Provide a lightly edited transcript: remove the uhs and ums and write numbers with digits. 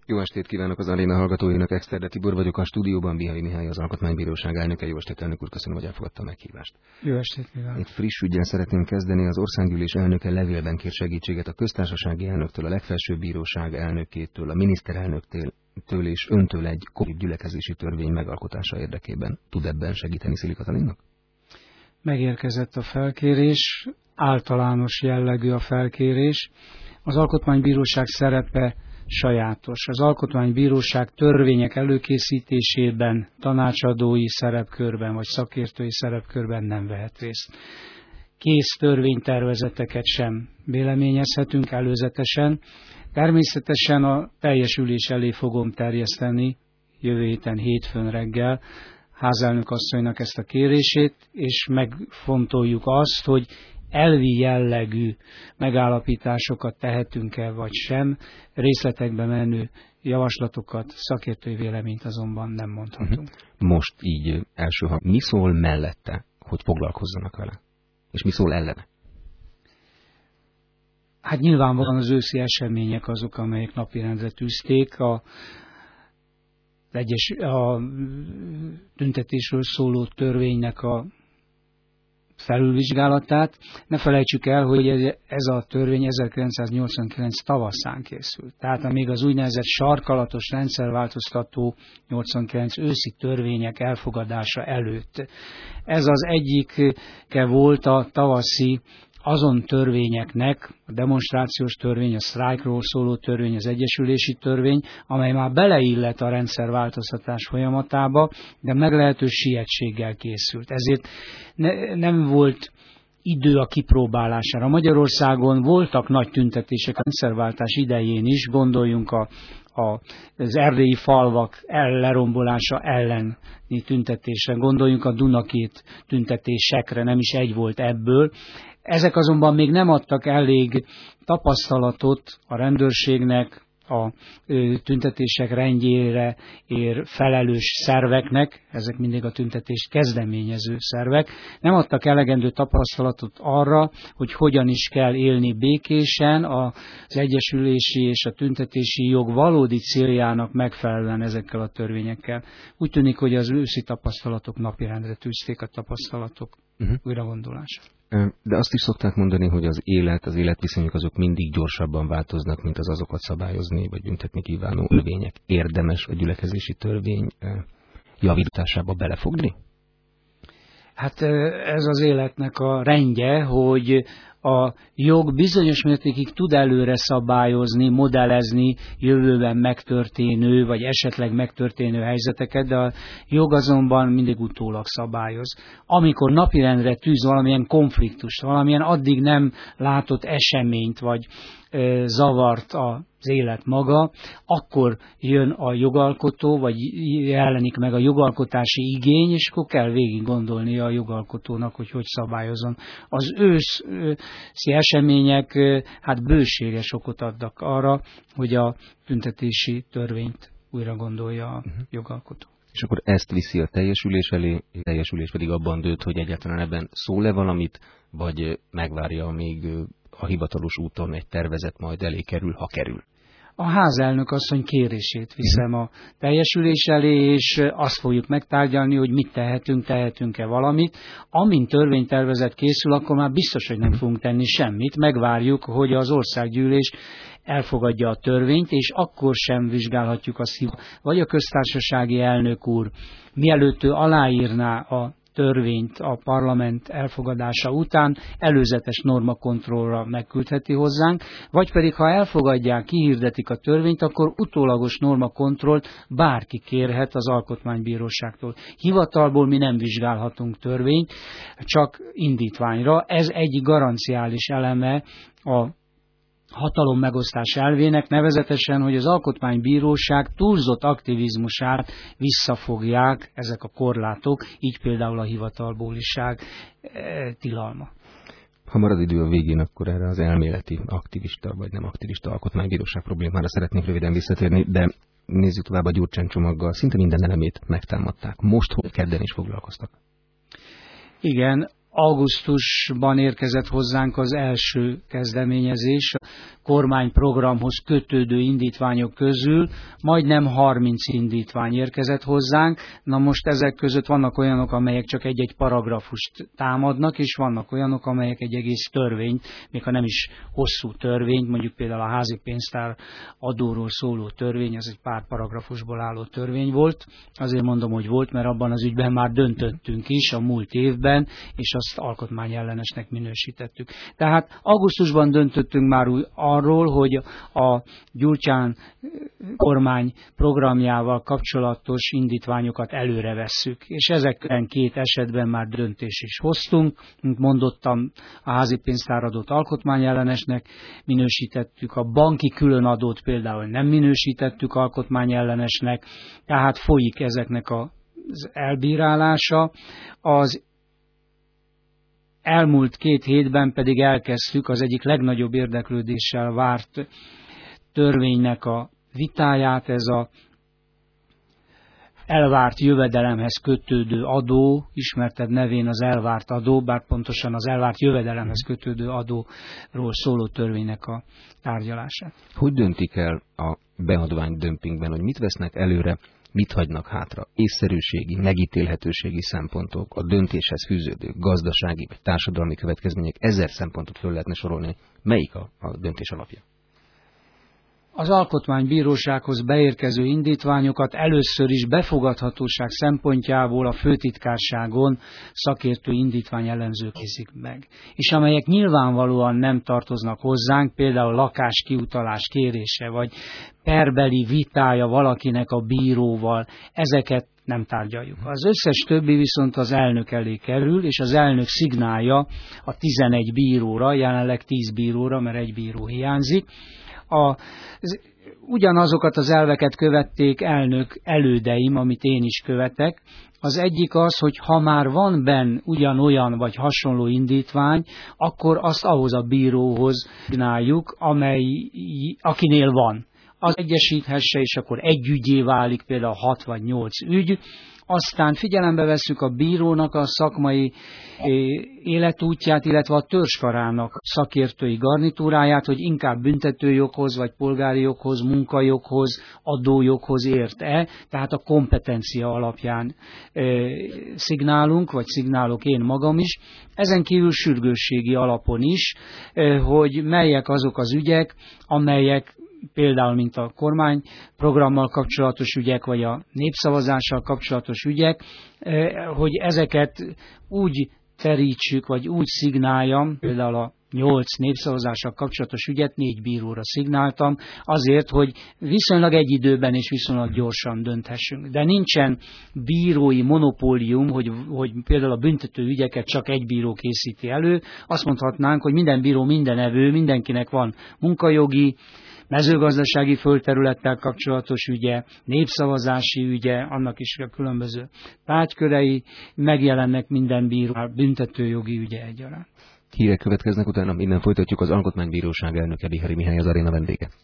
Jó estét kívánok az aréna hallgatóinak, Exterde Tibor vagyok, a stúdióban Bihari Mihály, az Alkotmánybíróság elnöke. Jó estét, elnök úr, köszönöm, hogy elfogadta a meghívást. Jó estét kívánok. Egy friss ügyen szeretném kezdeni. Az Országgyűlés elnöke levélben kér segítséget a köztársasági elnöktől, a legfelsőbb bíróság elnökétől, a miniszterelnöktől és öntől egy Covid gyülekezési törvény megalkotása érdekében. Tud ebben segíteni Szili Katalinnak? Megérkezett a felkérés, általános jellegű a felkérés. Az Alkotmánybíróság szerepe sajátos. Az Alkotmánybíróság törvények előkészítésében, tanácsadói szerepkörben vagy szakértői szerepkörben nem vehet részt. Kész törvénytervezeteket sem véleményezhetünk előzetesen. Természetesen a teljes ülés elé fogom terjeszteni jövő héten hétfőn reggel házelnök asszonynak ezt a kérését, és megfontoljuk azt, hogy elvi jellegű megállapításokat tehetünk-e vagy sem, részletekbe menő javaslatokat, szakértői véleményt azonban nem mondhatunk. Most így első hang, mi szól mellette, hogy foglalkozzanak vele? És mi szól ellene? Hát nyilvánvalóan az őszi események azok, amelyek napirendre tűzték a tüntetésről szóló törvénynek a felülvizsgálatát. Ne felejtsük el, hogy ez a törvény 1989 tavaszán készült. Tehát még az úgynevezett sarkalatos rendszerváltoztató 89 őszi törvények elfogadása előtt. Ez az egyike volt a tavaszi azon törvényeknek, a demonstrációs törvény, a sztrájkról szóló törvény, az egyesülési törvény, amely már beleillett a rendszerváltoztatás folyamatába, de meglehetős sietséggel készült. Ezért nem volt idő a kipróbálására. Magyarországon voltak nagy tüntetések a rendszerváltás idején is, gondoljunk az erdélyi falvak lerombolása elleni tüntetésre, gondoljunk a Dunakét tüntetésekre, nem is egy volt ebből. Ezek azonban még nem adtak elég tapasztalatot a rendőrségnek, a tüntetések rendjére felelős szerveknek, ezek mindig a tüntetést kezdeményező szervek, nem adtak elegendő tapasztalatot arra, hogy hogyan is kell élni békésen az egyesülési és a tüntetési jog valódi céljának megfelelően ezekkel a törvényekkel. Úgy tűnik, hogy az őszi tapasztalatok napirendre tűzték a tapasztalatok újragondolása. De azt is szokták mondani, hogy az életviszonyok azok mindig gyorsabban változnak, mint az azokat szabályozni vagy büntetni kívánó törvények. Érdemes a gyülekezési törvény javításába belefogni? Hát ez az életnek a rendje, hogy a jog bizonyos mértékig tud előre szabályozni, modellezni jövőben megtörténő, vagy esetleg megtörténő helyzeteket, de a jog azonban mindig utólag szabályoz. Amikor napirendre tűz valamilyen konfliktust, valamilyen addig nem látott eseményt, vagy zavart az élet maga, akkor jön a jogalkotó, vagy jelenik meg a jogalkotási igény, és akkor kell végig gondolnia a jogalkotónak, hogy szabályozon. Az őszi események hát bőséges okot adnak arra, hogy a tüntetési törvényt újra gondolja a jogalkotó. És akkor ezt viszi a teljesülés elé, a teljesülés pedig abban dőlt, hogy egyáltalán ebben szól-e valamit, vagy megvárja, amíg a hivatalos úton egy tervezet majd elé kerül, ha kerül. A házelnök asszony kérését viszem a teljesülés elé, és azt fogjuk megtárgyalni, hogy mit tehetünk-e valamit. Amint törvénytervezet készül, akkor már biztos, hogy nem fogunk tenni semmit. Megvárjuk, hogy az országgyűlés elfogadja a törvényt, és akkor sem vizsgálhatjuk azt, vagy a köztársasági elnök úr, mielőtt ő aláírná a törvényt a parlament elfogadása után előzetes normakontrollra megküldheti hozzánk, vagy pedig ha elfogadják, kihirdetik a törvényt, akkor utólagos normakontrollt bárki kérhet az Alkotmánybíróságtól. Hivatalból mi nem vizsgálhatunk törvényt, csak indítványra. Ez egy garanciális eleme a hatalommegosztás elvének, nevezetesen, hogy az Alkotmánybíróság túlzott aktivizmusát visszafogják ezek a korlátok, így például a hivatalbóliság tilalma. Ha marad idő a végén, akkor erre az elméleti aktivista vagy nem aktivista alkotmánybíróság problémára szeretnék röviden visszatérni, de nézzük tovább a Gyurcsány csomaggal. Szinte minden elemét megtámadták. Most, hogy kedden is foglalkoztak. Igen, Augusztusban érkezett hozzánk az első kezdeményezés, a kormányprogramhoz kötődő indítványok közül majdnem 30 indítvány érkezett hozzánk. Na most ezek között vannak olyanok, amelyek csak egy-egy paragrafust támadnak, és vannak olyanok, amelyek egy egész törvényt, még ha nem is hosszú törvényt, mondjuk például a házi pénztár adóról szóló törvény, ez egy pár paragrafusból álló törvény volt. Azért mondom, hogy volt, mert abban az ügyben már döntöttünk is a múlt évben, és azt alkotmányellenesnek minősítettük. Tehát augusztusban döntöttünk már arról, hogy a Gyurcsány kormány programjával kapcsolatos indítványokat előre vesszük. És ezekben 2 esetben már döntést is hoztunk. Mint mondottam, a házi pénztáradót alkotmányellenesnek minősítettük, a banki különadót például nem minősítettük alkotmányellenesnek, tehát folyik ezeknek az elbírálása. Az elmúlt 2 hétben pedig elkezdtük az egyik legnagyobb érdeklődéssel várt törvénynek a vitáját, ez az elvárt jövedelemhez kötődő adó, ismertebb nevén az elvárt adó, bár pontosan az elvárt jövedelemhez kötődő adóról szóló törvénynek a tárgyalását. Hogy döntik el a beadványdömpingben, hogy mit vesznek előre, mit hagynak hátra? Észszerűségi, megítélhetőségi szempontok, a döntéshez fűződő gazdasági vagy társadalmi következmények, 1000 szempontot föl lehetne sorolni. Melyik a döntés alapja? Az Alkotmánybírósághoz beérkező indítványokat először is befogadhatóság szempontjából a főtitkárságon szakértő indítványellenzők készítik meg. És amelyek nyilvánvalóan nem tartoznak hozzánk, például lakáskiutalás kérése, vagy perbeli vitája valakinek a bíróval, ezeket nem tárgyaljuk. Az összes többi viszont az elnök elé kerül, és az elnök szignálja a 11 bíróra, jelenleg 10 bíróra, mert egy bíró hiányzik. Ugyanazokat az elveket követték elnök elődeim, amit én is követek. Az egyik az, hogy ha már van benn ugyanolyan vagy hasonló indítvány, akkor azt ahhoz a bíróhoz csináljuk, akinél van. Az egyesíthesse, és akkor egy ügyé válik, például 6 vagy 8 ügy. Aztán figyelembe vesszük a bírónak a szakmai életútját, illetve a törzskarának szakértői garnitúráját, hogy inkább büntetőjoghoz, vagy polgári joghoz, munkajoghoz, adójoghoz ért-e, tehát a kompetencia alapján szignálunk, vagy szignálok én magam is. Ezen kívül sürgősségi alapon is, hogy melyek azok az ügyek, amelyek például, mint a kormányprogrammal kapcsolatos ügyek, vagy a népszavazással kapcsolatos ügyek, hogy ezeket úgy terítsük, vagy úgy szignáljam, például a 8 népszavazással kapcsolatos ügyet 4 bíróra szignáltam, azért, hogy viszonylag egy időben és viszonylag gyorsan dönthessünk. De nincsen bírói monopólium, hogy például a büntető ügyeket csak egy bíró készíti elő. Azt mondhatnánk, hogy minden bíró mindenevő, mindenkinek van munkajogi, mezőgazdasági földterülettel kapcsolatos ügye, népszavazási ügye, annak is a különböző tárgykörei, megjelennek minden bíró, büntetőjogi ügye egyaránt. Hírek következnek, utána innen folytatjuk. Az Alkotmánybíróság elnöke Bihari Mihály az aréna vendége.